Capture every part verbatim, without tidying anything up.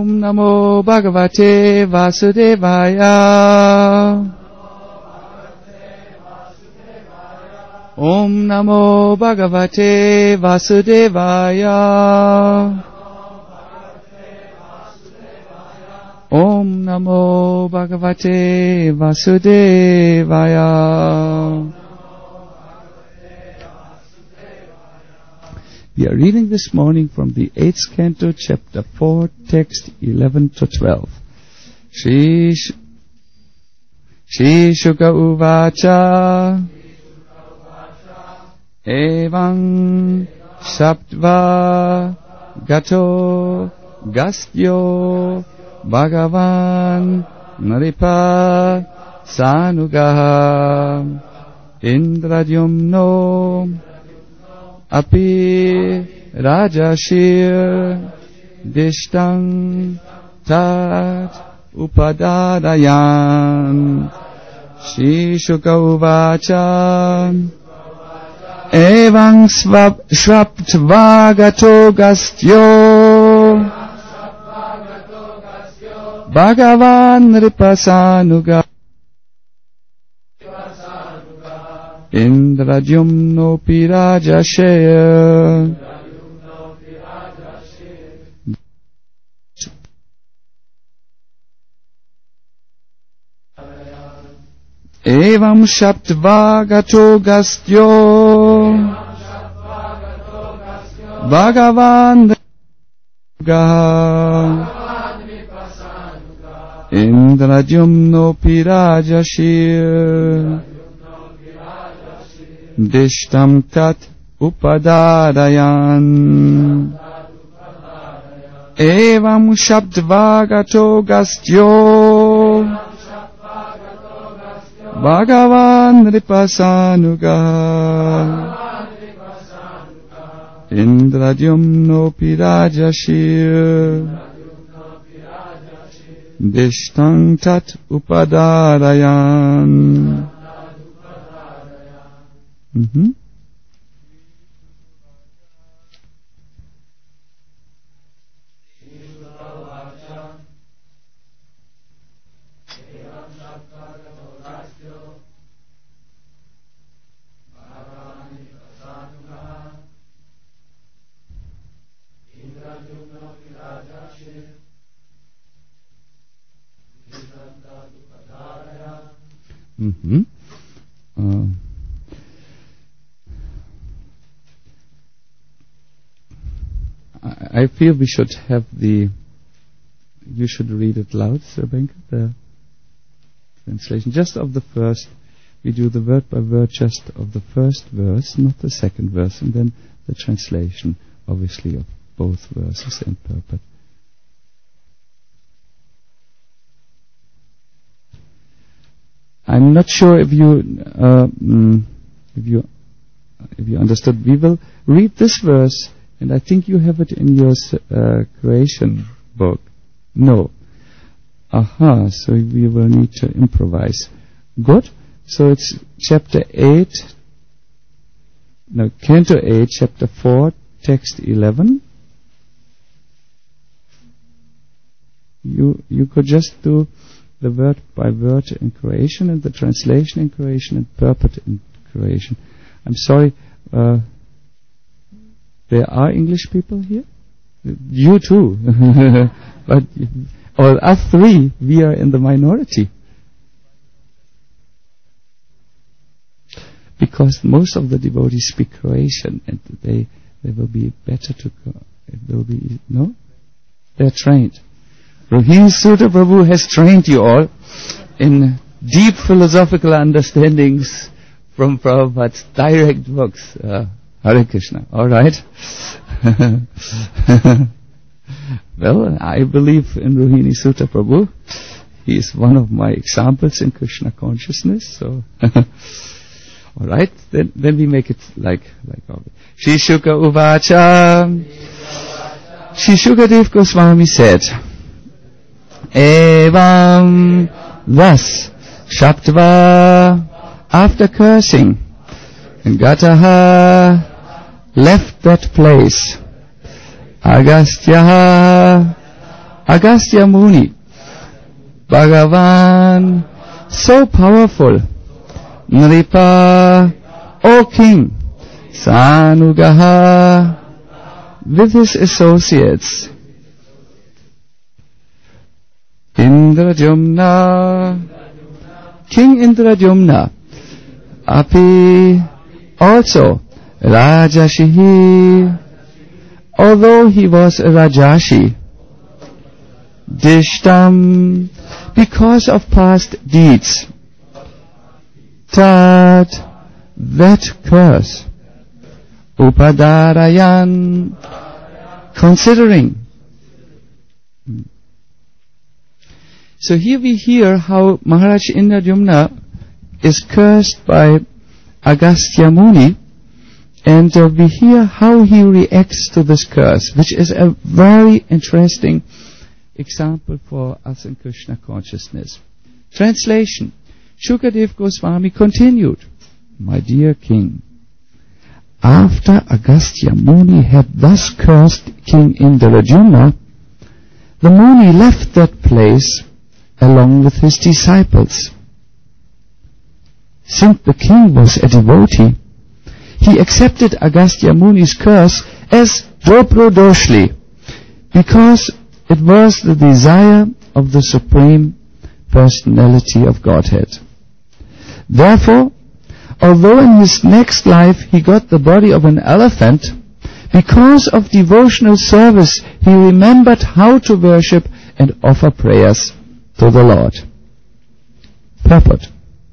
Om Namo Bhagavate Vasudevaya. Om Namo Bhagavate Vasudevaya. Om Namo Bhagavate Vasudevaya. We are reading this morning from the eighth canto, chapter four, text eleven to twelve. Shri Shuka Uvacha Evam Saptva Gato Gastyo Bhagavan Nripa Sanugaha Indradyumno Api Rajashir Dishtang Tat Upadadayan. Shri Shuka Uvacha Evang Swaptvagato Gastyo Bhagavan Ripasanuga Indradyumno Pirajashaya Evam Shaptvagato Gastyo Bhagavan Indradyumno Pirajashir Dishtam Tat Upadadayan. Evam Shabdvagato Gastyo Bhagavan Ripasanuga Indradyumno Pirajashir Dishtam Tat Upadadayan. Mm-hmm. Mm-hmm. Uh, I feel we should have the, you should read it loud, Sir Benka, the translation, just of the first, we do the word by word just of the first verse, not the second verse, and then the translation, obviously, of both verses and purport. I'm not sure if you, uh, mm, if you, if you understood. We will read this verse, and I think you have it in your uh, creation book. No. Aha, so we will need to improvise. Good. So it's chapter eight, no, canto eight, chapter four, text eleven. You, you could just do the word by word in Croatian and the translation in Croatian and purport in Croatian. I'm sorry, uh, there are English people here? You too. But all us three, we are in the minority. Because most of the devotees speak Croatian, and they they will be better to go. It will be, no? They're trained. Rohini Sutta Prabhu has trained you all in deep philosophical understandings from Prabhupada's direct books. Uh, Hare Krishna. All right. Well, I believe in Rohini Sutta Prabhu. He is one of my examples in Krishna consciousness. So, all right. Then, then we make it like like Shri Shuka Uvacha. Shri Shukadev Goswami said, Evam, thus, Shaptva, after cursing, Gataha left that place. Agastya Agastya Muni, Bhagavan, so powerful, Nripa, O king, Sanugaha, with his associates, Indradyumna, King Indradyumna, Api, also Rajashihi, although he was a Rajashi, Dishtam, because of past deeds, Tat, that curse, Upadarayan, considering. So here we hear how Maharaj Indradyumna is cursed by Agastya Muni, and uh, we hear how he reacts to this curse, which is a very interesting example for us in Krishna consciousness. Translation. Shukadev Goswami continued, my dear king, after Agastya Muni had thus cursed King Indradyumna, the Muni left that place along with his disciples. Since the king was a devotee, he accepted Agastya Muni's curse as Dobrodoshli, because it was the desire of the Supreme Personality of Godhead. Therefore, although in his next life he got the body of an elephant, because of devotional service he remembered how to worship and offer prayers to the Lord. Purport.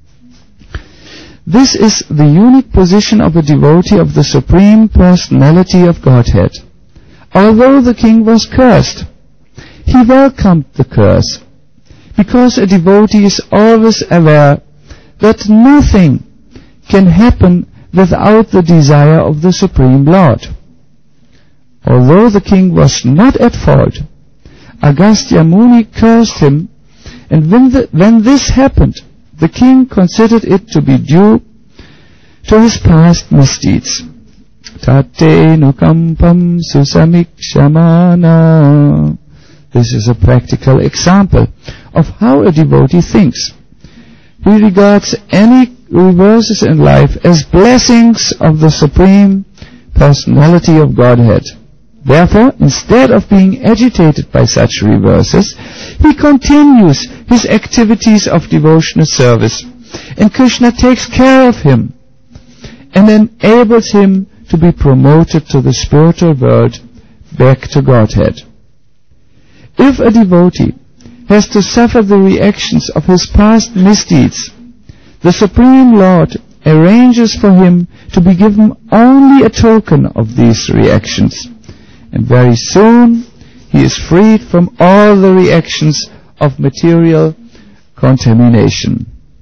This is the unique position of a devotee of the Supreme Personality of Godhead. Although the king was cursed, he welcomed the curse, because a devotee is always aware that nothing can happen without the desire of the Supreme Lord. Although the king was not at fault, Agastya Muni cursed him, and when, the, when this happened, the king considered it to be due to his past misdeeds. Tate nukampam susamikshamana. This is a practical example of how a devotee thinks. He regards any reverses in life as blessings of the Supreme Personality of Godhead. Therefore, instead of being agitated by such reverses, he continues his activities of devotional service, and Krishna takes care of him and enables him to be promoted to the spiritual world, back to Godhead. If a devotee has to suffer the reactions of his past misdeeds, the Supreme Lord arranges for him to be given only a token of these reactions, and very soon he is freed from all the reactions of material contamination.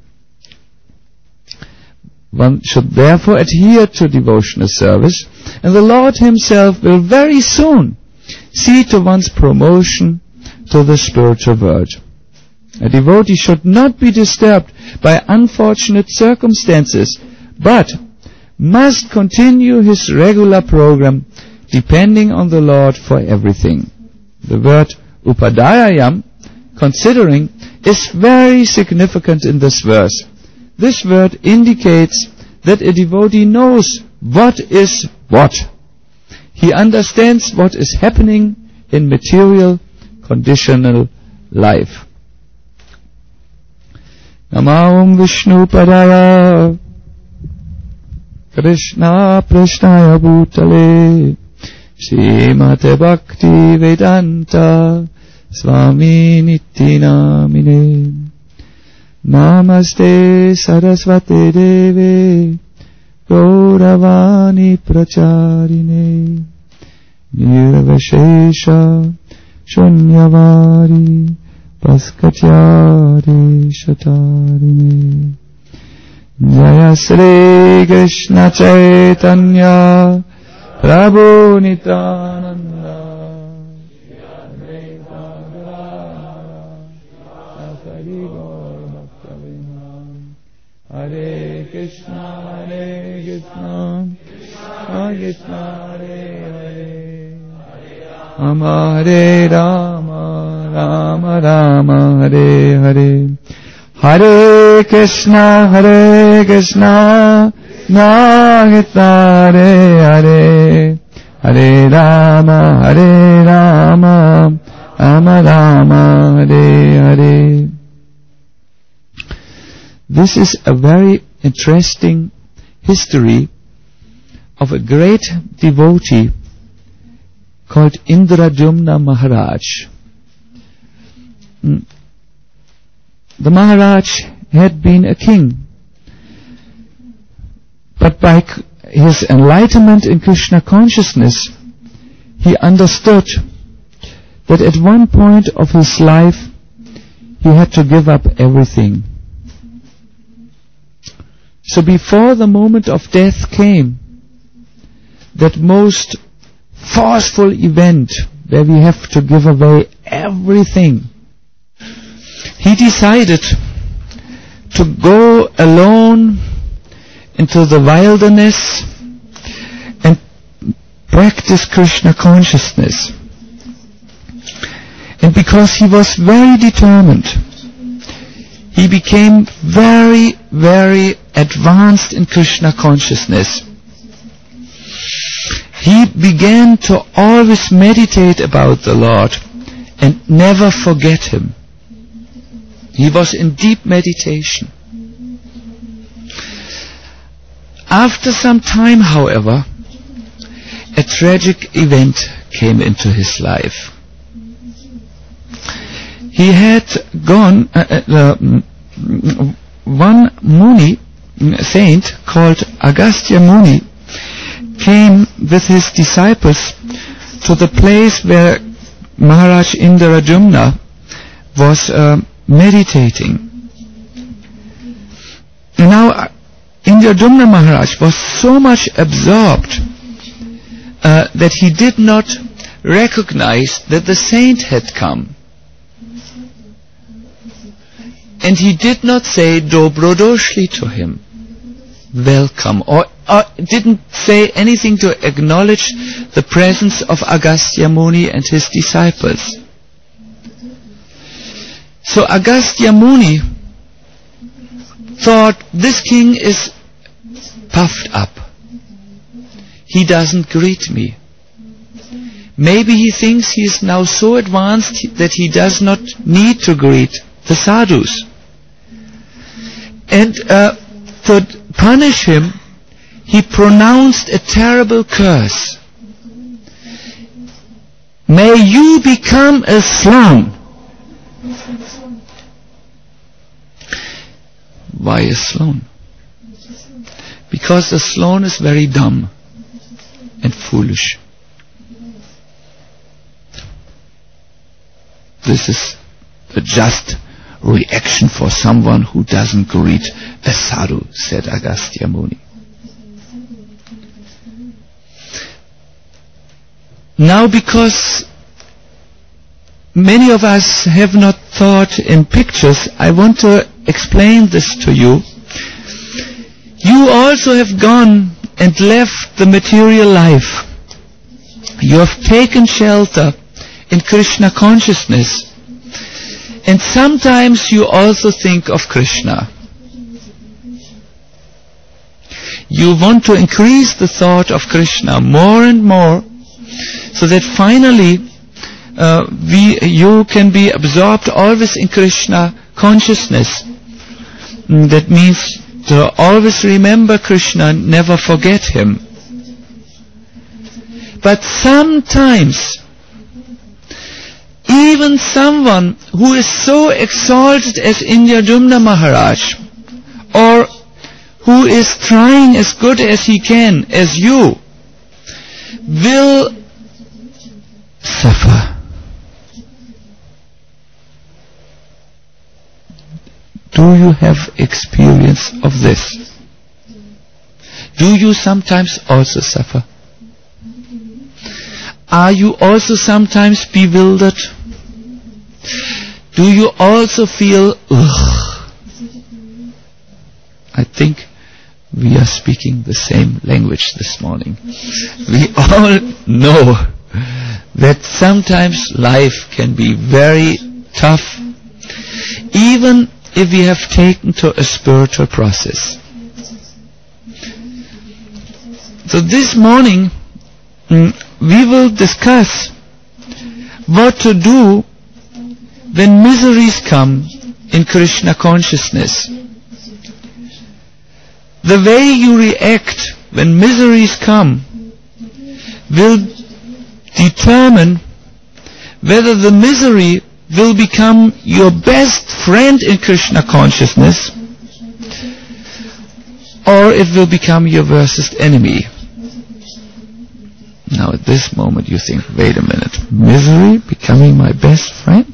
One should therefore adhere to devotional service, and the Lord himself will very soon see to one's promotion to the spiritual world. A devotee should not be disturbed by unfortunate circumstances, but must continue his regular program, depending on the Lord for everything. The word upadayayam, considering, is very significant in this verse. This word indicates that a devotee knows what is what. He understands what is happening in material, conditional life. Namam Vishnu Padaya Krishna Prashnaya Bhutale Srimate Bhakti Vedanta Swami Niti Namine Namaste Saraswate Deve Gauravani Pracharine Nirvashesha Shunyavari Paskatyari Shatarine Jaya Sri Krishna Chaitanya Prabhu Nityananda Hare Krishna Hare Krishna Krishna Krishna Hare Hare Rama Hare Rama Rama Rama, Hare Hare, Hare Krishna, Hare Krishna, Krishna Hare Hare, Hare Rama, Hare Rama, Rama Rama, Hare Hare. This is a very interesting history of a great devotee called Indradyumna Maharaj. The Maharaj had been a king, but by his enlightenment in Krishna consciousness, he understood that at one point of his life he had to give up everything. So before the moment of death came, that most forceful event where we have to give away everything, he decided to go alone into the wilderness and practice Krishna consciousness. And because he was very determined, he became very, very advanced in Krishna consciousness. He began to always meditate about the Lord and never forget Him. He was in deep meditation. After some time, however, a tragic event came into his life. He had gone, uh, uh, one Muni, saint called Agastya Muni, came with his disciples to the place where Maharaj Indradyumna was uh, meditating. And now Indradyumna Maharaj was so much absorbed uh, that he did not recognize that the saint had come. And he did not say Dobro doshli to him, welcome, or, or didn't say anything to acknowledge the presence of Agastya Muni and his disciples. So Agastya Muni thought, this king is puffed up. He doesn't greet me. Maybe he thinks he is now so advanced that he does not need to greet the sadhus. And uh, to punish him, he pronounced a terrible curse. May you become a sloan. Why a sloan? Because the sloan is very dumb and foolish. This is the just reaction for someone who doesn't greet a sadhu, said Agastya Muni. Now, because many of us have not thought in pictures, I want to explain this to you. You also have gone and left the material life. You have taken shelter in Krishna consciousness. And sometimes you also think of Krishna. You want to increase the thought of Krishna more and more, so that finally uh, we, you can be absorbed always in Krishna consciousness. That means to always remember Krishna, never forget Him. But sometimes, even someone who is so exalted as Indradyumna Maharaj, or who is trying as good as he can, as you, will suffer. Do you have experience of this? Do you sometimes also suffer? Are you also sometimes bewildered? Do you also feel, ugh? I think we are speaking the same language this morning. We all know that sometimes life can be very tough, even if we have taken to a spiritual process. So this morning, mm, we will discuss what to do when miseries come in Krishna consciousness. The way you react when miseries come will determine whether the misery will become your best friend in Krishna consciousness or it will become your worst enemy. Now at this moment you think, wait a minute, misery becoming my best friend?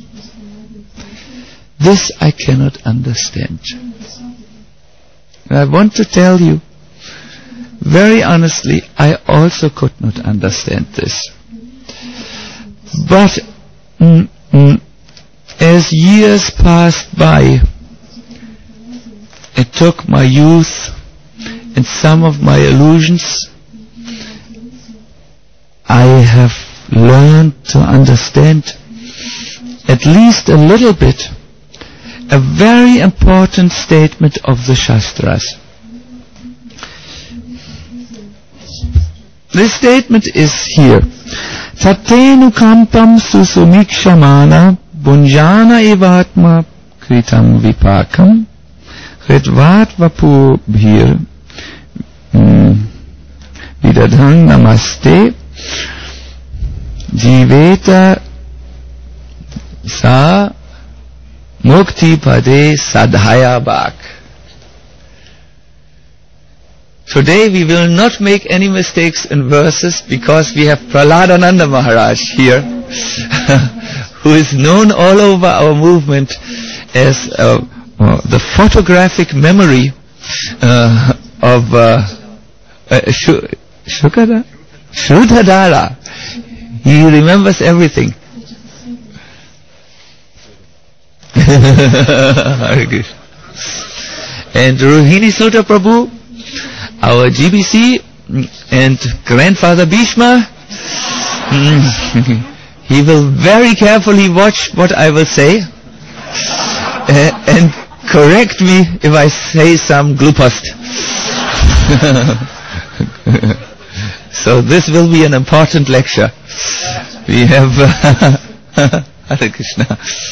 This I cannot understand. And I want to tell you, very honestly, I also could not understand this. But mm, mm, as years passed by, it took my youth and some of my illusions, I have learned to understand at least a little bit a very important statement of the Shastras. This statement is here. Tatenu kampam susumikshamana bunjana evatma kritam vipakam ritvat vapubhir vidadhang namaste jiveta sa mukti pade sadhaya bak. Today we will not make any mistakes in verses because we have Prahladānanda Maharaj here who is known all over our movement as uh, uh, the photographic memory uh, of uh, uh, Shukada? Shrudhadara. He remembers everything. And Rohini Suta Prabhu, our G B C and grandfather Bhishma, he will very carefully watch what I will say uh, and correct me if I say some glupast. So this will be an important lecture. We have uh, Hare Krishna.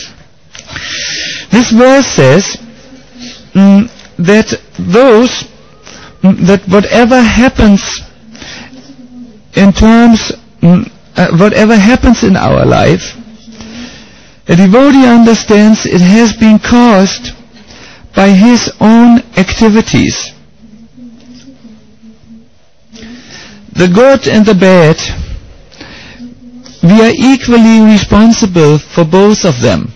This verse says mm, that those that whatever happens in terms, mm, uh, whatever happens in our life, a devotee understands it has been caused by his own activities. The good and the bad, we are equally responsible for both of them.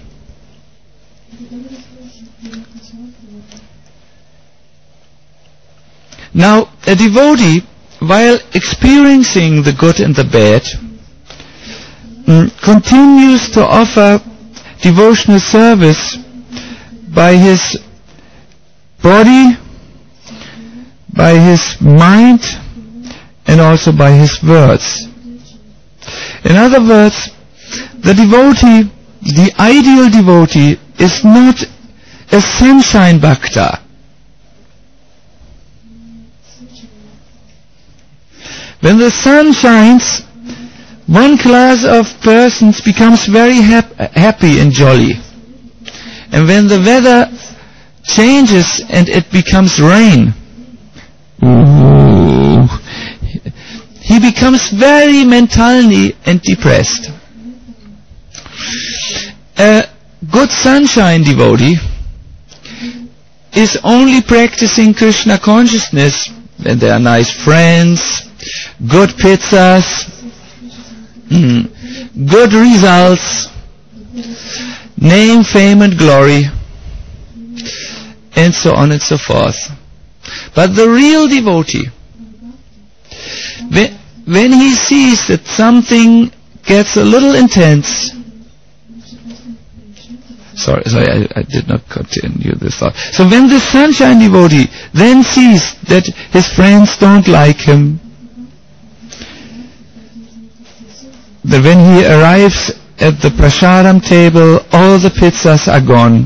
Now, a devotee, while experiencing the good and the bad, mm, continues to offer devotional service by his body, by his mind, and also by his words. In other words, the devotee, the ideal devotee, is not a sunshine bhakta. When the sun shines, one class of persons becomes very hap- happy and jolly. And when the weather changes and it becomes rain, ooh, he becomes very mentally and depressed. A good sunshine devotee is only practicing Krishna consciousness when there are nice friends, good pizzas, mm, good results, name, fame and glory, and so on and so forth. But the real devotee, when, when he sees that something gets a little intense, sorry, sorry, I, I did not continue this thought. So when the sunshine devotee then sees that his friends don't like him, that when he arrives at the prasadam table, all the pizzas are gone.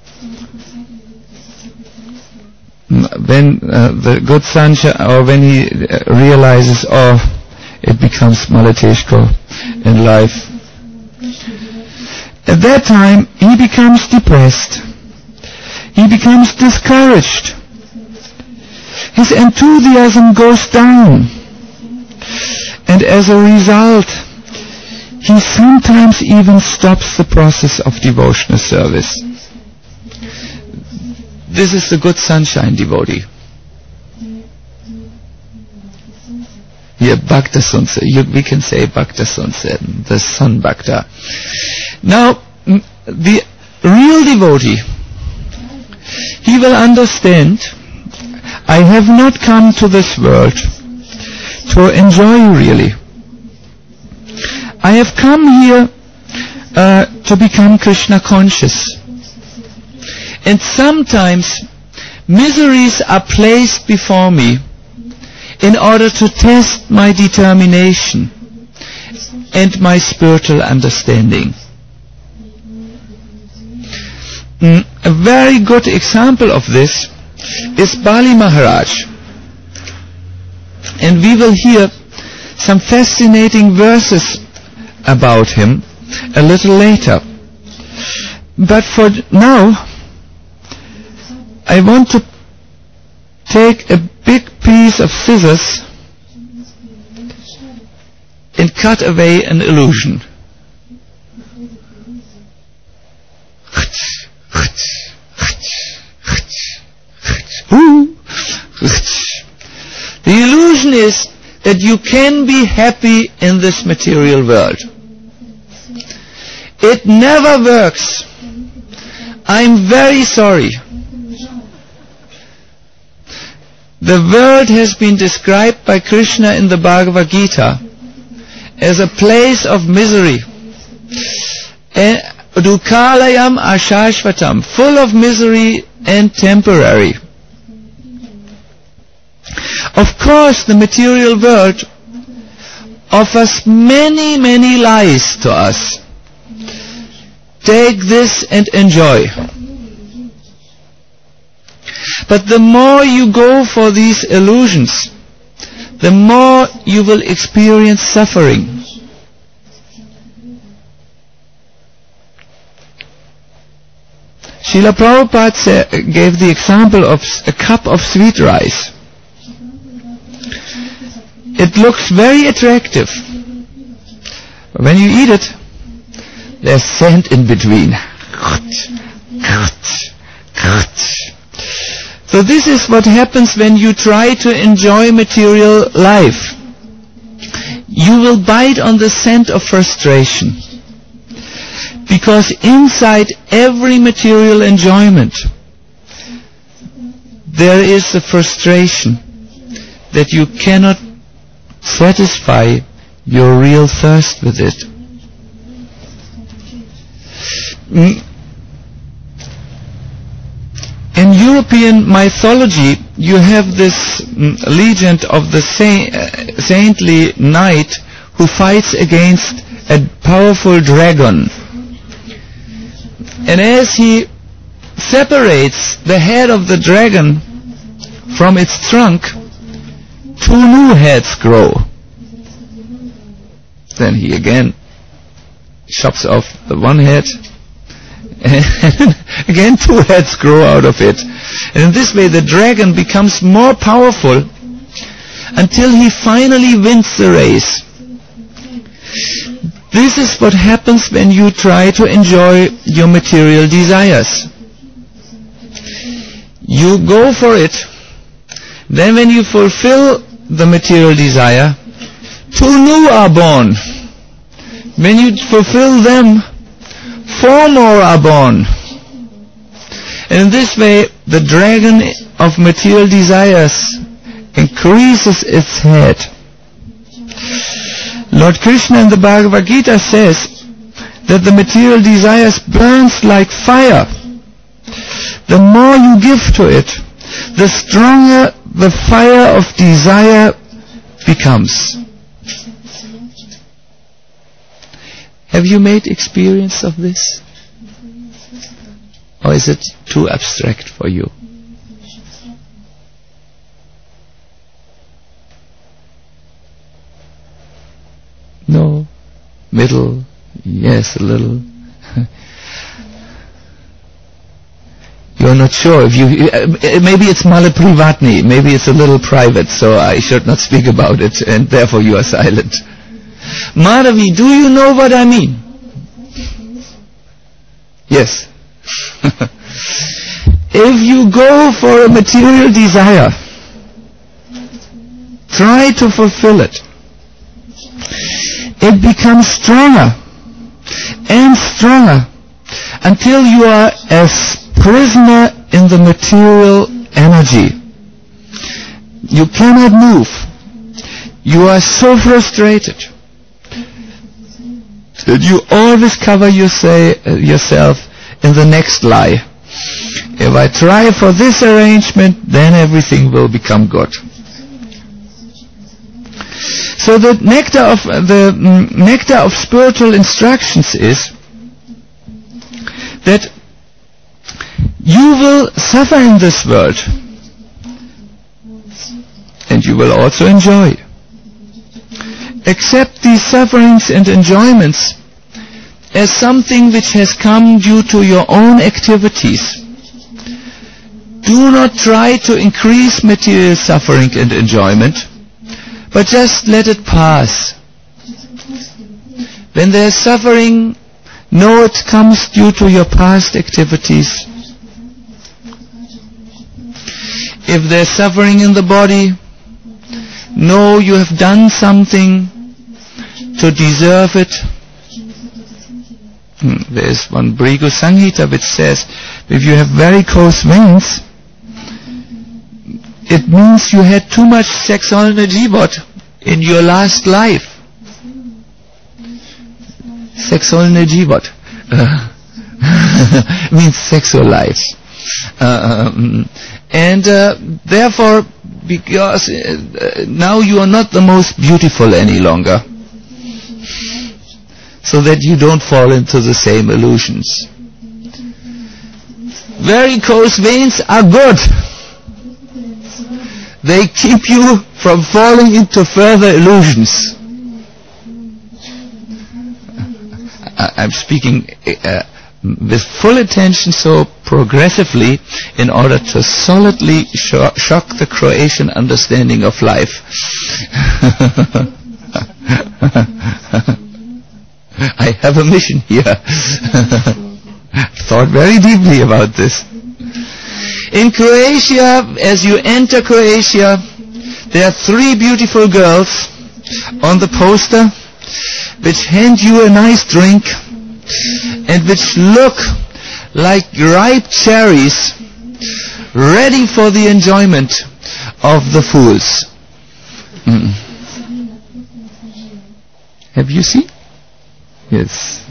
When uh, the good Sancha, or when he uh, realizes, oh, it becomes Malateshko in life. At that time, he becomes depressed. He becomes discouraged. His enthusiasm goes down. And as a result, he sometimes even stops the process of devotional service. This is the good sunshine devotee. Here, Bhakta Sunse. We can say Bhakta Sunse, the sun Bhakta. Now, the real devotee, he will understand, I have not come to this world to enjoy really. I have come here uh, to become Krishna conscious. And sometimes miseries are placed before me in order to test my determination and my spiritual understanding. Mm, a very good example of this is Bali Maharaj. And we will hear some fascinating verses about him a little later. But for now, I want to take a big piece of scissors and cut away an illusion. The illusion is that you can be happy in this material world. It never works. I'm very sorry. The world has been described by Krishna in the Bhagavad Gita as a place of misery. Dukhalayam ashashvatam, full of misery and temporary. Of course, the material world offers many, many lies to us. Take this and enjoy. But the more you go for these illusions, the more you will experience suffering. Srila Prabhupada gave the example of a cup of sweet rice. It looks very attractive. But when you eat it, there's sand in between. So this is what happens when you try to enjoy material life. You will bite on the scent of frustration. Because inside every material enjoyment, there is a frustration that you cannot satisfy your real thirst with it. In European mythology, you have this legend of the saint, uh, saintly knight who fights against a powerful dragon. And as he separates the head of the dragon from its trunk, two new heads grow. Then he again chops off the one head, and again two heads grow out of it. And in this way the dragon becomes more powerful until he finally wins the race. This is what happens when you try to enjoy your material desires. You go for it, then when you fulfill the material desire, two new are born. When you fulfill them, four more are born. And in this way, the dragon of material desires increases its head. Lord Krishna in the Bhagavad Gita says that the material desires burns like fire. The more you give to it, the stronger the fire of desire becomes. Have you made experience of this? Or is it too abstract for you? No? Middle? Yes, a little. You're not sure if you, uh, maybe it's malaprivatni, maybe it's a little private, so I should not speak about it, and therefore you are silent. Madhavi, do you know what I mean? Yes. If you go for a material desire, try to fulfill it. It becomes stronger and stronger until you are as prisoner in the material energy. You cannot move. You are so frustrated that you always cover your say, uh, yourself in the next lie. If I try for this arrangement, then everything will become good. So the nectar of uh, the mm, nectar of spiritual instructions is that you will suffer in this world, and you will also enjoy. Accept these sufferings and enjoyments as something which has come due to your own activities. Do not try to increase material suffering and enjoyment, but just let it pass. When there is suffering, know it comes due to your past activities. If there is suffering in the body, know you have done something to deserve it. Hmm, there is one Bhrigu Samhita which says, if you have varicose veins, it means you had too much sexual jivot in your last life. Sexual jivot uh, means sexual life. Uh, um, and uh, therefore, because uh, now you are not the most beautiful any longer, so that you don't fall into the same illusions. Varicose veins are good. They keep you from falling into further illusions. I, I'm speaking uh, with full attention, so progressively, in order to solidly sho- shock the Croatian understanding of life. I have a mission here. Thought very deeply about this. In Croatia, as you enter Croatia, there are three beautiful girls on the poster which hand you a nice drink and which look like ripe cherries ready for the enjoyment of the fools. Mm. Have you seen? Yes.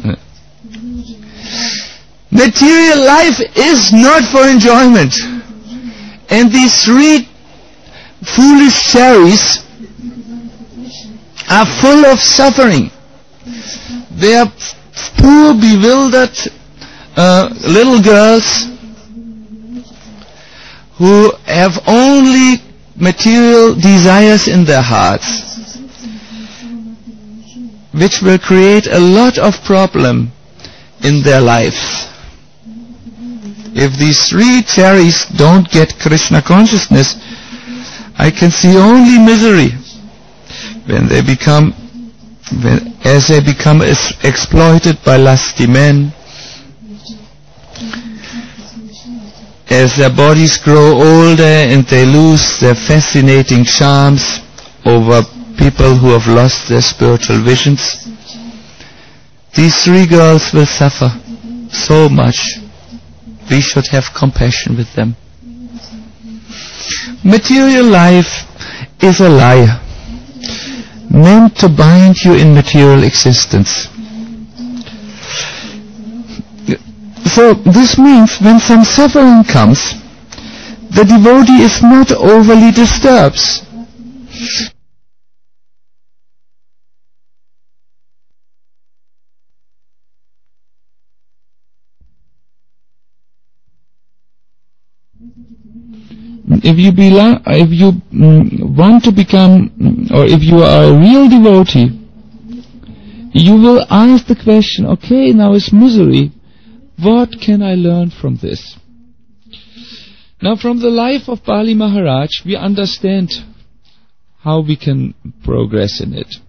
Material life is not for enjoyment. And these three foolish cherries are full of suffering. They are poor, bewildered uh, little girls who have only material desires in their hearts, which will create a lot of problem in their lives. If these three cherries don't get Krishna consciousness, I can see only misery when they become, when, as they become es- exploited by lusty men, as their bodies grow older and they lose their fascinating charms over people who have lost their spiritual visions. These three girls will suffer so much. We should have compassion with them. Material life is a lie, meant to bind you in material existence. So this means when some suffering comes, the devotee is not overly disturbed. if you belong, if you mm, want to become, mm, or if you are a real devotee, you will ask the question, okay, now it's misery. What can I learn from this? Now, from the life of Bali Maharaj, we understand how we can progress in it.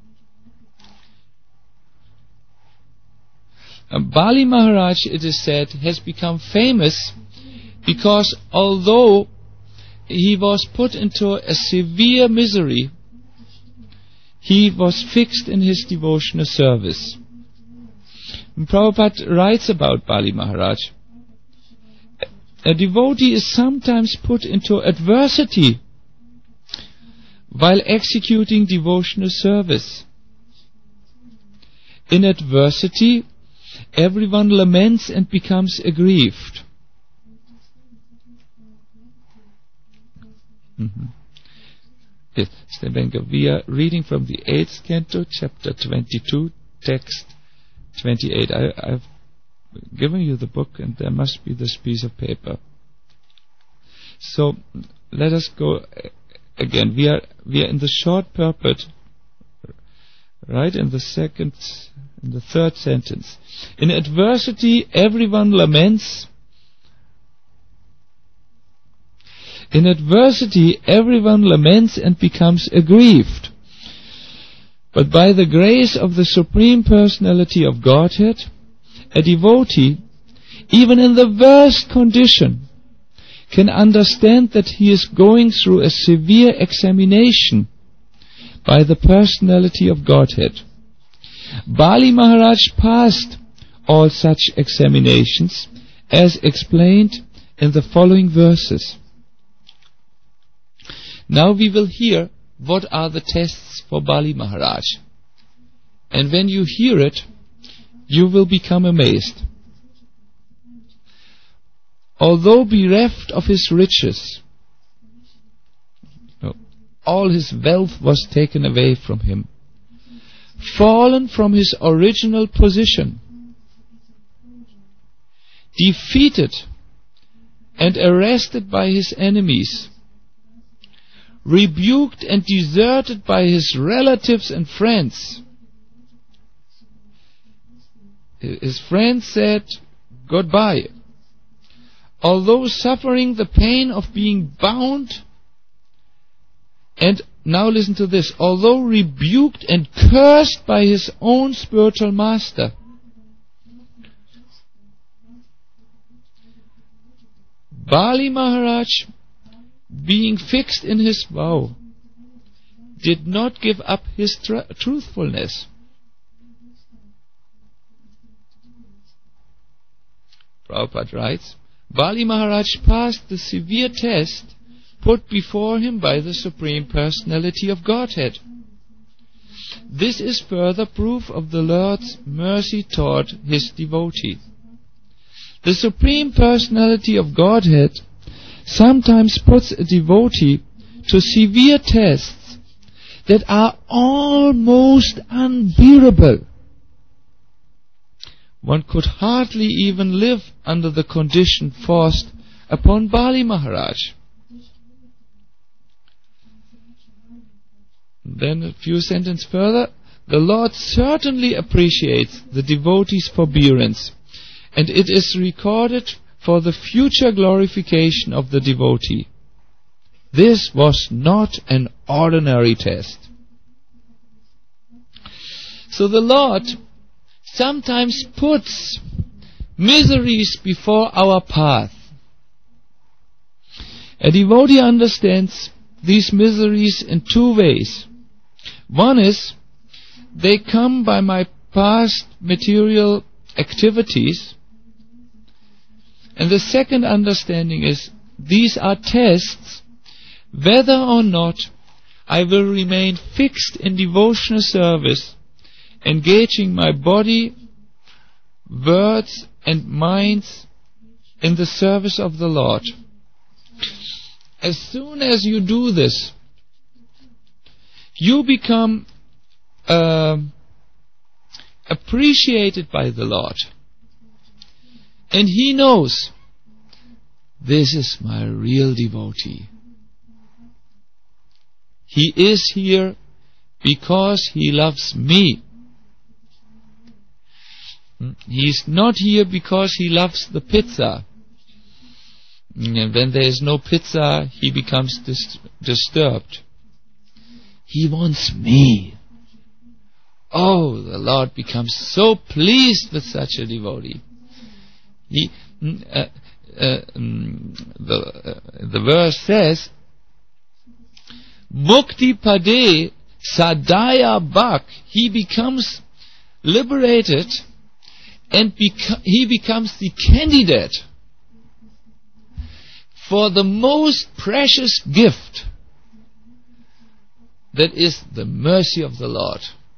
Uh, Bali Maharaj, it is said, has become famous because although he was put into a severe misery, he was fixed in his devotional service. And Prabhupada writes about Bali Maharaj. A devotee is sometimes put into adversity while executing devotional service. In adversity, everyone laments and becomes aggrieved. Mm-hmm. Yes, Stebenka, we are reading from the eighth canto, chapter twenty-two, text twenty-eight. I, I've given you the book, and there must be this piece of paper. So let us go again. We are we are in the short purport, right in the second, in the third sentence. In adversity, everyone laments. In adversity, everyone laments and becomes aggrieved. But by the grace of the Supreme Personality of Godhead, a devotee, even in the worst condition, can understand that he is going through a severe examination by the Personality of Godhead. Bali Maharaj passed all such examinations, as explained in the following verses. Now we will hear what are the tests for Bali Maharaj. And when you hear it, you will become amazed. Although bereft of his riches, no, all his wealth was taken away from him, fallen from his original position, defeated and arrested by his enemies, rebuked and deserted by his relatives and friends. His friends said goodbye. Although suffering the pain of being bound, and now listen to this, although rebuked and cursed by his own spiritual master, Bali Maharaj, being fixed in his vow, did not give up his tr- truthfulness. Prabhupada writes, Bali Maharaj passed the severe test put before him by the Supreme Personality of Godhead. This is further proof of the Lord's mercy toward his devotee. The Supreme Personality of Godhead sometimes puts a devotee to severe tests that are almost unbearable. One could hardly even live under the condition forced upon Bali Maharaj. Then a few sentences further, the Lord certainly appreciates the devotee's forbearance, and it is recorded for the future glorification of the devotee. This was not an ordinary test. So the Lord sometimes puts miseries before our path. A devotee understands these miseries in two ways. One is, they come by my past material activities. And the second understanding is, these are tests whether or not I will remain fixed in devotional service, engaging my body, words and minds in the service of the Lord. As soon as you do this, you become uh, appreciated by the Lord. And He knows this is my real devotee. He is here because he loves me. He is not here because he loves the pizza. And when there is no pizza, he becomes dis- disturbed. He wants me. Oh, the Lord becomes so pleased with such a devotee. He, uh, uh, um, the, uh, the verse says, Mukti Pade Sadaya Bhak. He becomes liberated and beca- he becomes the candidate for the most precious gift, that is the mercy of the Lord.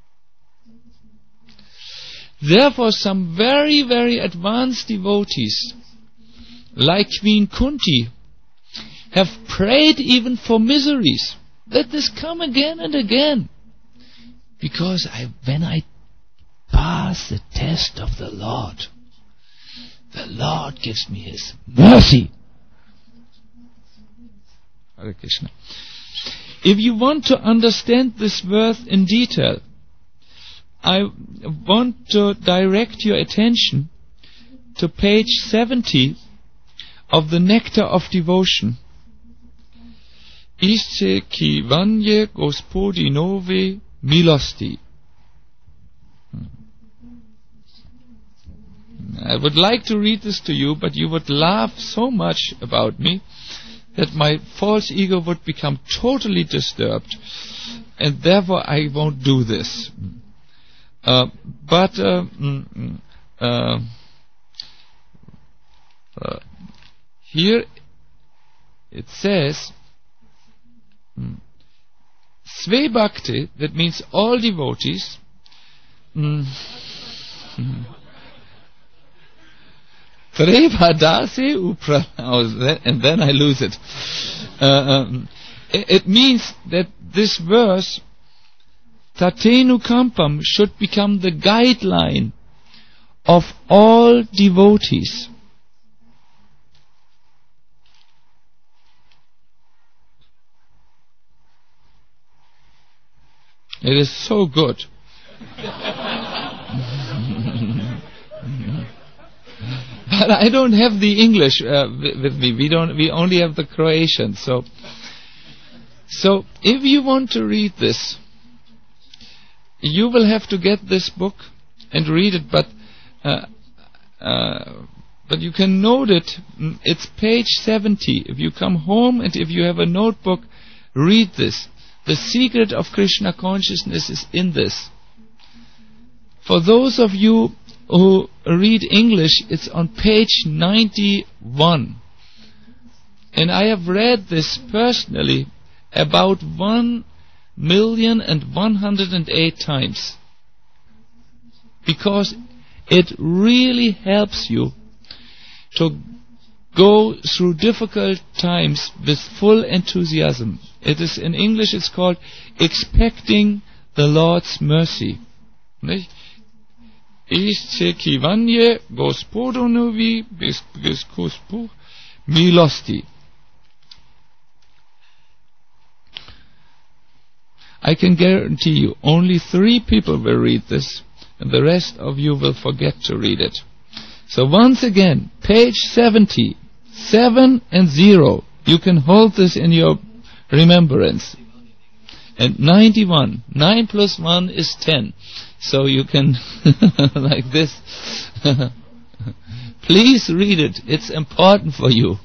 Therefore, some very, very advanced devotees, like Queen Kunti, have prayed even for miseries. Let this come again and again. Because I, when I pass the test of the Lord, the Lord gives me His mercy. Hare Krishna. If you want to understand this verse in detail, I want to direct your attention to page seventy of the Nectar of Devotion. Isce ki vanye Gospodinove milosti. I would like to read this to you, but you would laugh so much about me that my false ego would become totally disturbed, and therefore I won't do this. Uh, but uh, mm, uh, uh, here it says, mm, Sve Bhakti, that means all devotees, mm, mm, and then I lose it. Uh, um, it. It means that this verse, Tatenu Kampam, should become the guideline of all devotees. It is so good. But I don't have the English uh, with me. We don't. We only have the Croatian. So, so if you want to read this, you will have to get this book and read it. But, uh, uh, but you can note it. It's page seventy. If you come home and if you have a notebook, read this. The secret of Krishna consciousness is in this. For those of you who read English, it's on page ninety-one. And I have read this personally about one million and one hundred and eight times. Because it really helps you to go through difficult times with full enthusiasm. It is, in English it's called Expecting the Lord's Mercy. Nicht? Isce ki vanye Gospodonovi biskospu milosti. I can guarantee you only three people will read this, and the rest of you will forget to read it. So once again, page seventy, seven and zero. You can hold this in your remembrance. And ninety-one, nine plus one is ten. So you can, like this. Please read it. It's important for you.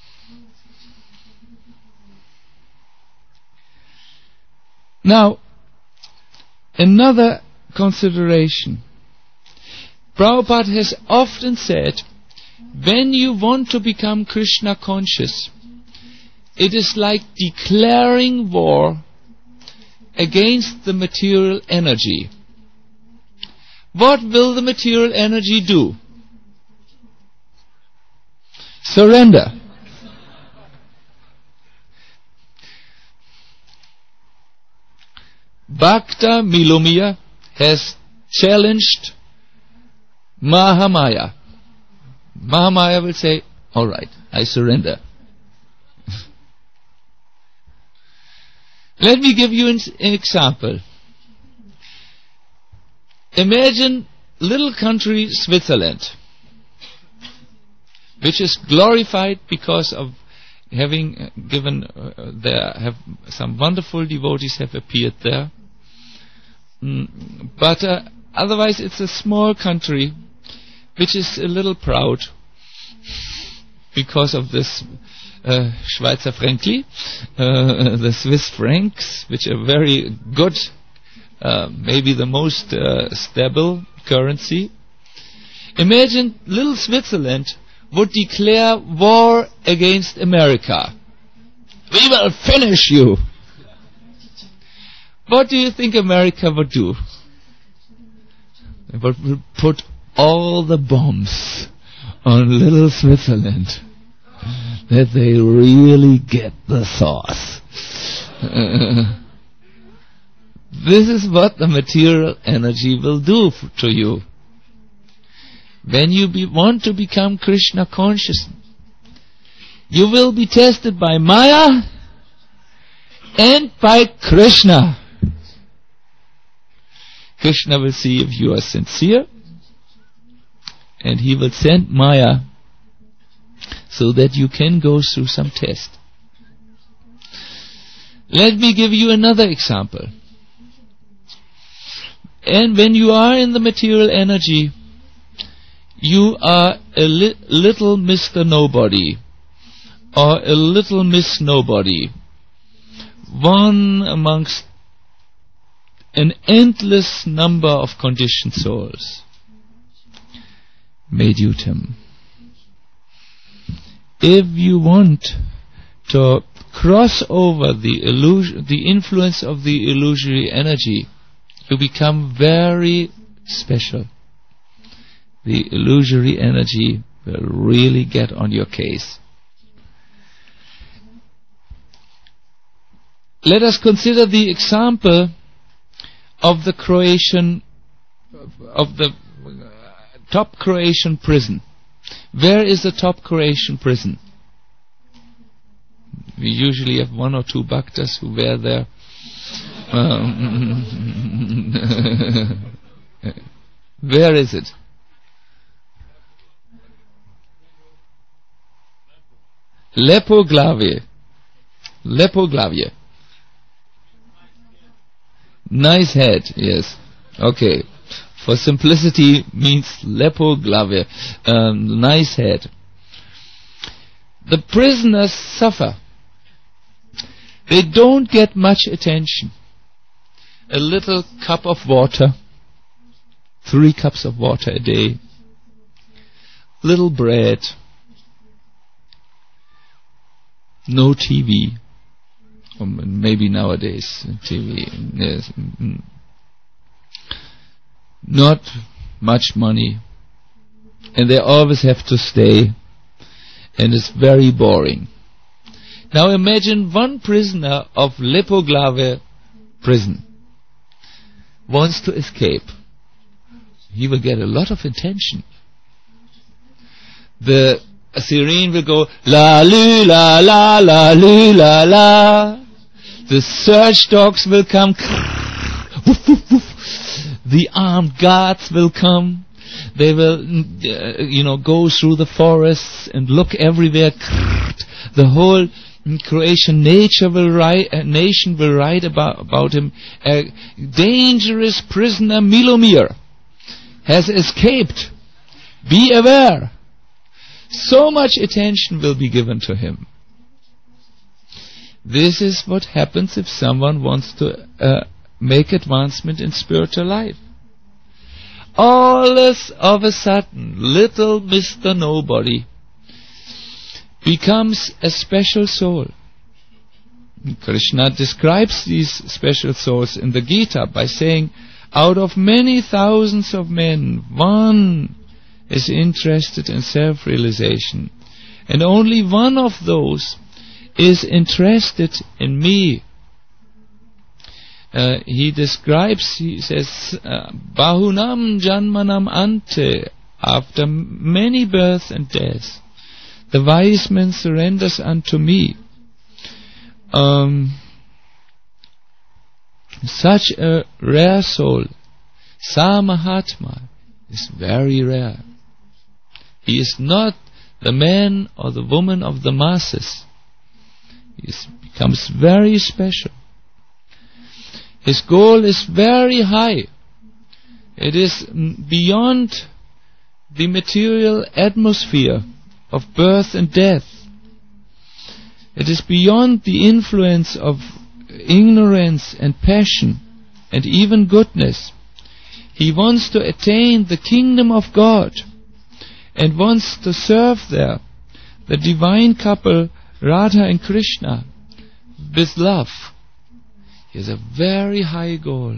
Now, another consideration. Prabhupada has often said, when you want to become Krishna conscious, it is like declaring war against the material energy. What will the material energy do? Surrender. Bhakta Milumia has challenged Mahamaya. Mahamaya will say, all right, I surrender. Let me give you an, an example. Imagine little country Switzerland, which is glorified because of having given uh, there have some wonderful devotees have appeared there. Mm, but uh, otherwise, it's a small country which is a little proud because of this uh, Schweizer Frankli, uh, the Swiss francs, which are very good, uh, maybe the most uh, stable currency. Imagine little Switzerland would declare war against America. We will finish you. What do you think America would do? They would put all the bombs on little Switzerland, that they really get the sauce. Uh, this is what the material energy will do f- to you. When you be, want to become Krishna conscious, you will be tested by Maya and by Krishna. Krishna will see if you are sincere, and he will send Maya so that you can go through some test. Let me give you another example. And when you are in the material energy, you are a li- little Mister Nobody, or a little Miss Nobody, one amongst an endless number of conditioned souls. Mediutum. If you want to cross over the illusion, the influence of the illusory energy, you become very special. The illusory energy will really get on your case. Let us consider the example of the Croatian, of the top Croatian prison. Where is the top Croatian prison? We usually have one or two bhaktas who wear their um, where is it? Lepoglavie. Lepoglavie. Nice head, yes. Okay. For simplicity means Lepoglavie. Um, nice head. The prisoners suffer. They don't get much attention. A little cup of water, three cups of water a day, little bread, no T V, or maybe nowadays T V, yes, not much money, and they always have to stay, and it's very boring. Now imagine one prisoner of Lepoglavie prison wants to escape. He will get a lot of attention. The siren will go la lu la la la lu la la. The search dogs will come. Woof, woof, woof. The armed guards will come. They will, uh, you know, go through the forests and look everywhere. The whole Croatian nature will write, uh, nation will write about, about him. A dangerous prisoner Milomir has escaped. Be aware. So much attention will be given to him. This is what happens if someone wants to uh, make advancement in spiritual life. All of a sudden, little Mister Nobody becomes a special soul. Krishna describes these special souls in the Gita by saying, out of many thousands of men, one is interested in self-realization, and only one of those is interested in me. Uh, he describes, he says, Bahunam Janmanam Ante, after many births and deaths, the wise man surrenders unto me. Um, such a rare soul, Sa Mahatma, is very rare. He is not the man or the woman of the masses. He is, becomes very special. His goal is very high. It is beyond the material atmosphere of birth and death. It is beyond the influence of ignorance and passion and even goodness. He wants to attain the kingdom of God and wants to serve there the divine couple Radha and Krishna with love. He has a very high goal.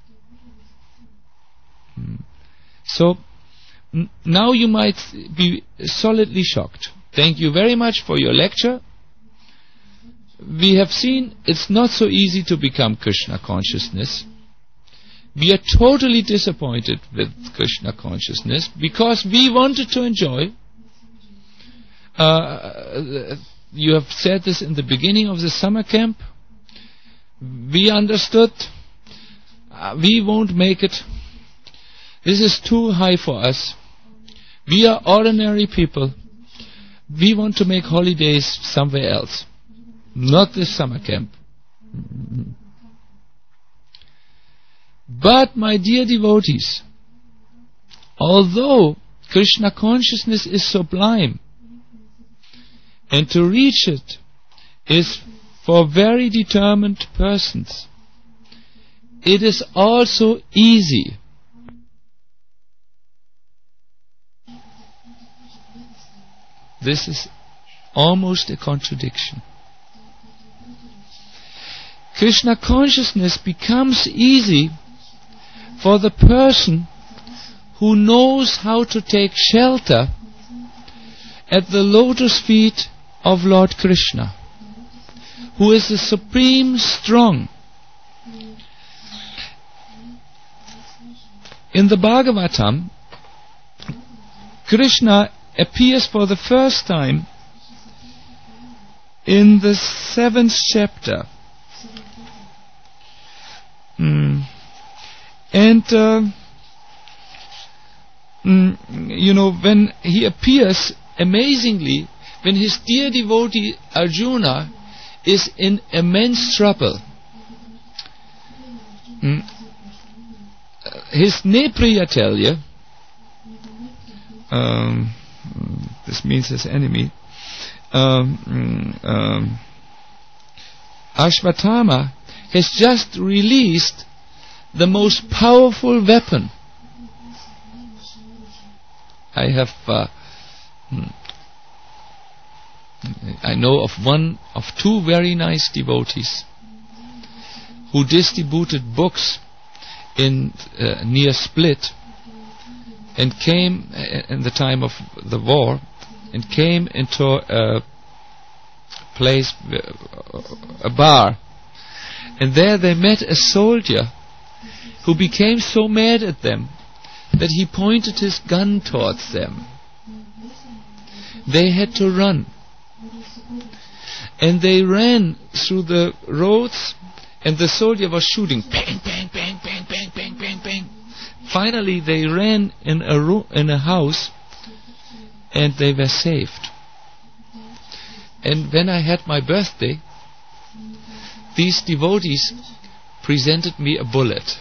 Hmm. So n- now you might be solidly shocked. Thank you very much for your lecture. We have seen it's not so easy to become Krishna consciousness. We are totally disappointed with Krishna consciousness because we wanted to enjoy. Uh, you have said this in the beginning of the summer camp. We understood. Uh, we won't make it. This is too high for us. We are ordinary people. We want to make holidays somewhere else. Not this summer camp. But, my dear devotees, although Krishna consciousness is sublime, and to reach it is for very determined persons, it is also easy. This is almost a contradiction. Krishna consciousness becomes easy for the person who knows how to take shelter at the lotus feet of Lord Krishna, who is the supreme strong. In the Bhagavatam, Krishna appears for the first time in the seventh chapter. Mm. And uh, mm, you know, when he appears, amazingly, when his dear devotee Arjuna is in immense trouble, mm, his Nepriyatalya, um, this means his enemy, um, um, Ashvatthama, has just released the most powerful weapon. I have uh, I know of one of two very nice devotees who distributed books in uh, near Split, and came uh, in the time of the war, and came into a place, a bar, and there they met a soldier who became so mad at them that he pointed his gun towards them. They had to run. And they ran through the roads, and the soldier was shooting. Bang, bang, bang, bang, bang, bang, bang, bang. Finally they ran in a, ro- in a house, and they were saved. And when I had my birthday, these devotees presented me a bullet.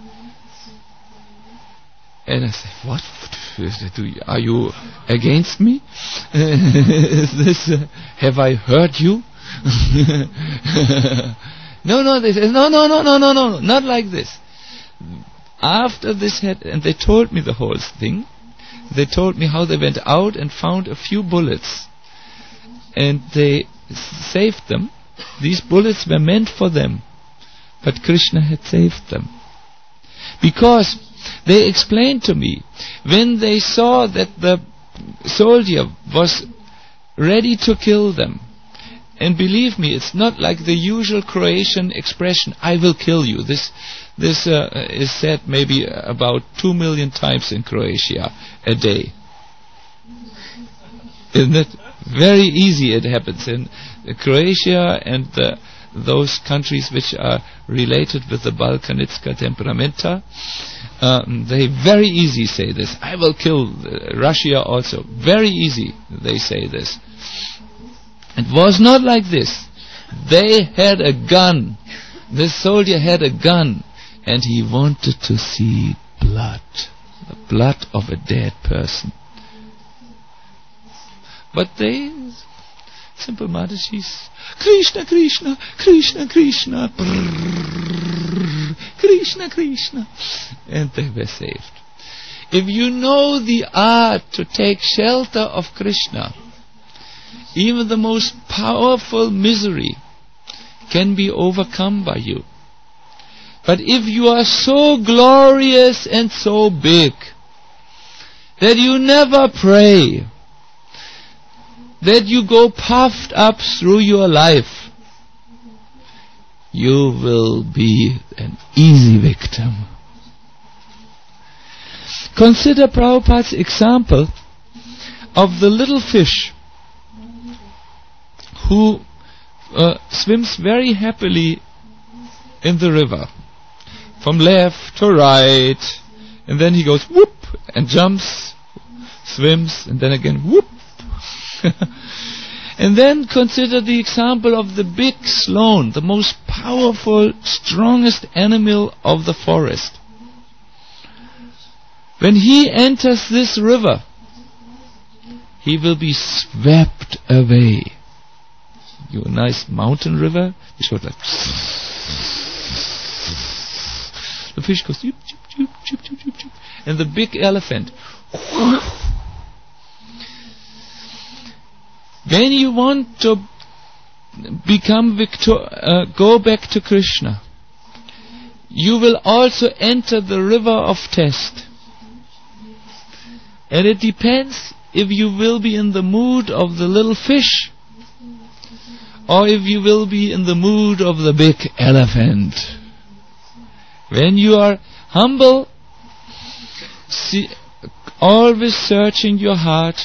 And I said, what? Are you against me? Is this, uh, have I hurt you? no, no, they said, no, no, no, no, no, no, not like this. After this had, and they told me the whole thing. They told me how they went out and found a few bullets, and they saved them. These bullets were meant for them, but Krishna had saved them. Because they explained to me, when they saw that the soldier was ready to kill them, and believe me, it's not like the usual Croatian expression, I will kill you. This this uh, is said maybe about two million times in Croatia a day. Isn't it? Very easy it happens in Croatia and the, those countries which are related with the Balkanitska temperamenta. Um, they very easy say this. I will kill uh, Russia also. Very easy they say this. It was not like this. They had a gun. This soldier had a gun, and he wanted to see blood. The blood of a dead person. But they, simple Madhishis, Krishna, Krishna, Krishna, Krishna, brrr, Krishna, Krishna, and they were saved. If you know the art to take shelter of Krishna, even the most powerful misery can be overcome by you. But if you are so glorious and so big that you never pray, that you go puffed up through your life, you will be an easy victim. Consider Prabhupada's example of the little fish who uh, swims very happily in the river, from left to right, and then he goes whoop and jumps, swims, and then again whoop. And then consider the example of the big sloan, the most powerful, strongest animal of the forest. When he enters this river, he will be swept away. You a nice mountain river, it's got like the fish goes choop, choop, choop, choop, choop, choop, and the big elephant. When you want to become victor, uh, go back to Krishna, you will also enter the river of test. And it depends if you will be in the mood of the little fish, or if you will be in the mood of the big elephant. When you are humble, see, always searching your heart,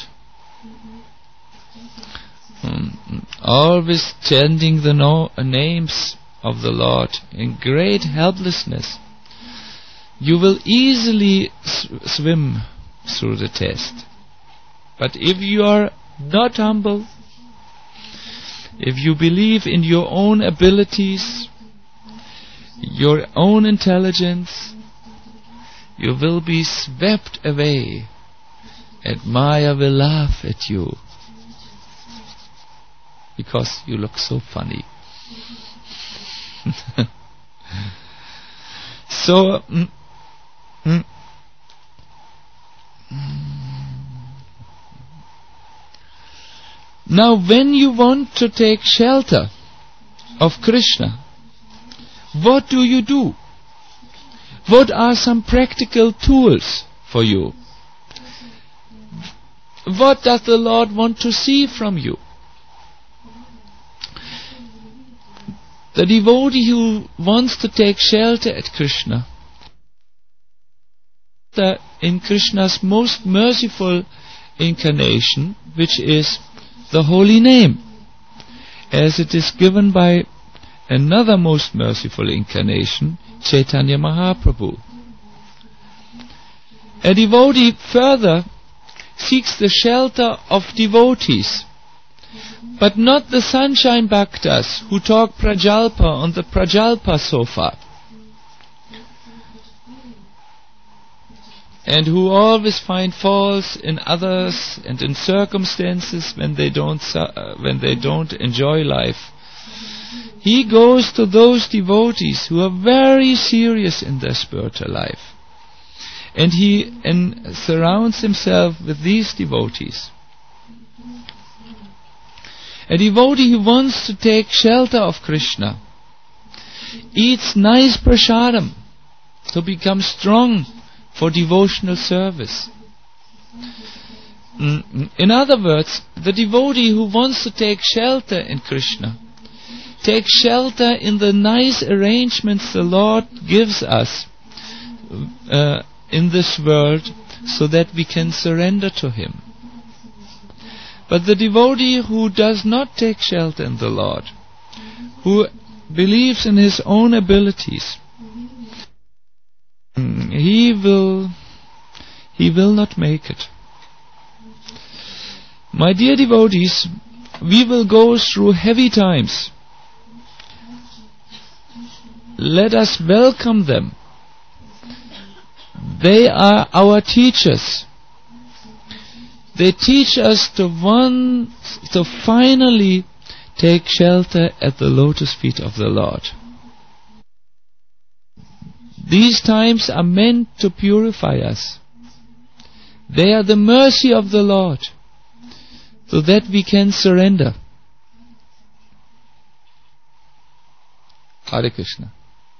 um, always chanting the no, uh, names of the Lord in great helplessness, you will easily s- swim through the test. But if you are not humble, if you believe in your own abilities, your own intelligence, you will be swept away, and Maya will laugh at you because you look so funny. So, mm, mm, now when you want to take shelter of Krishna, what do you do? What are some practical tools for you? What does the Lord want to see from you? The devotee who wants to take shelter at Krishna, in Krishna's most merciful incarnation, which is the holy name, as it is given by another most merciful incarnation, Chaitanya Mahaprabhu. A devotee further seeks the shelter of devotees, but not the sunshine bhaktas who talk prajalpa on the prajalpa sofa, and who always find faults in others and in circumstances when they don't uh, when they don't enjoy life. He goes to those devotees who are very serious in their spiritual life, and he and surrounds himself with these devotees. A devotee who wants to take shelter of Krishna eats nice prasadam to become strong for devotional service. In other words, the devotee who wants to take shelter in Krishna takes shelter in the nice arrangements the Lord gives us uh, in this world, so that we can surrender to Him. But the devotee who does not take shelter in the Lord, who believes in his own abilities, he will he will not make it. My dear devotees, we will go through heavy times. Let us welcome them. They are our teachers. They teach us to one, to finally take shelter at the lotus feet of the Lord. These times are meant to purify us. They are the mercy of the Lord, so that we can surrender. Hare Krishna.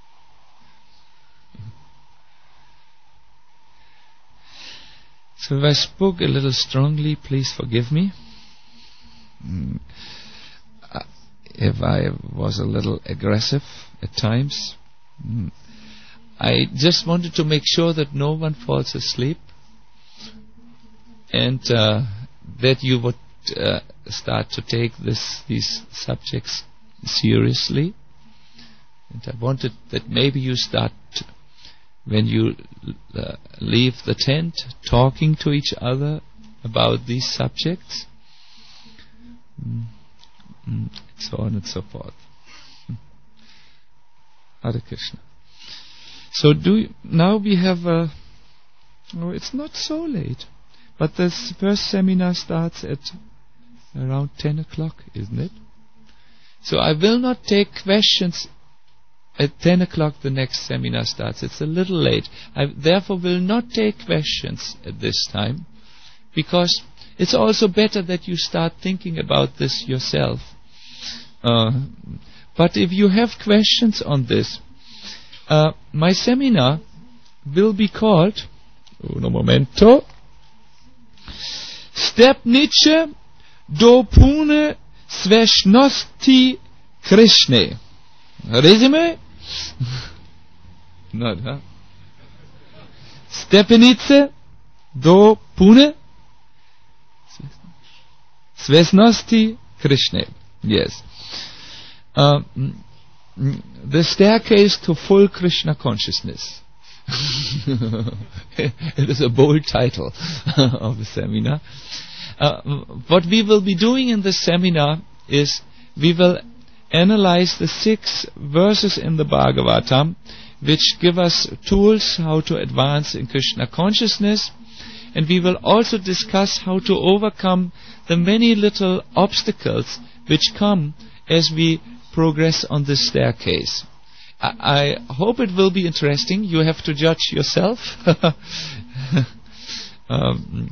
So if I spoke a little strongly, please forgive me. Mm. Uh, if I was a little aggressive at times. Mm. I just wanted to make sure that no one falls asleep, and uh, that you would uh, start to take this these subjects seriously. And I wanted that maybe you start, when you uh, leave the tent, talking to each other about these subjects, mm. Mm. so on and so forth. Mm. Hare Krishna. So do you, now we have a, oh, it's not so late, but the first seminar starts at around ten o'clock, isn't it? So I will not take questions at ten o'clock. The next seminar starts. It's a little late. I therefore will not take questions at this time, because it's also better that you start thinking about this yourself. Uh, but if you have questions on this, Uh, my seminar will be called, uno momento, Stepnice dopune sveshnosti Krishne. Resume? Not, huh? Stepnice dopune sveshnosti Krishne. Yes. Uh, The staircase to full Krishna consciousness. It is a bold title of the seminar. Uh, what we will be doing in this seminar is we will analyze the six verses in the Bhagavatam which give us tools how to advance in Krishna consciousness, and we will also discuss how to overcome the many little obstacles which come as we progress on this staircase. I, I hope it will be interesting. You have to judge yourself. um,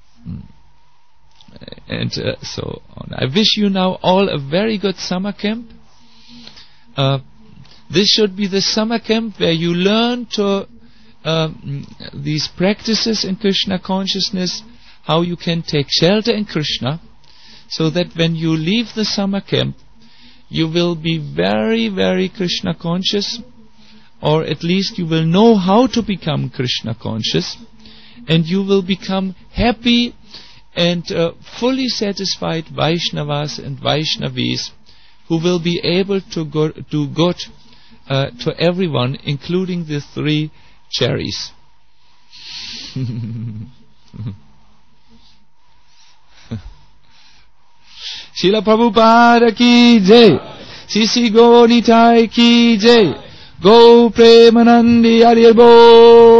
and uh, so on. I wish you now all a very good summer camp. Uh, this should be the summer camp where you learn to um, these practices in Krishna consciousness, how you can take shelter in Krishna, so that when you leave the summer camp, you will be very, very Krishna conscious, or at least you will know how to become Krishna conscious, and you will become happy and uh, fully satisfied Vaishnavas and Vaishnavis who will be able to go, do good uh, to everyone, including the three cherries. Srila Prabhupada ki jai, Sisi Go Nitai ki jai, Go Premanandi Haribol.